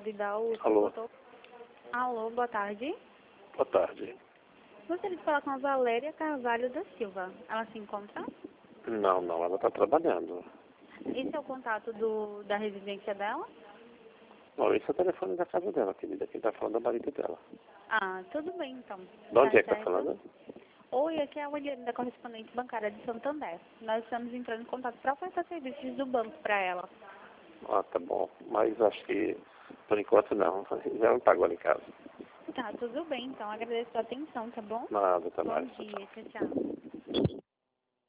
pode dar o... Alô? Alô, boa tarde. Boa tarde. Gostaria de falar com a Valéria Carvalho da Silva. Ela se encontra? Não, ela está trabalhando. Esse é o contato da residência dela? Não, esse é o telefone da casa dela, querida. Quem está falando é o marido dela. Ah, tudo bem então. De onde Tá é que está certo. falando? Oi, aqui é a Williane da correspondente bancária de Santander. Nós estamos entrando em contato para ofertar serviços do banco para ela. Ah, tá bom. Mas acho que, por enquanto, não. Já não está agora em casa. Tá, tudo bem então. Agradeço a atenção, tá bom? Nada, tá Bom mais. dia, tchau, tchau.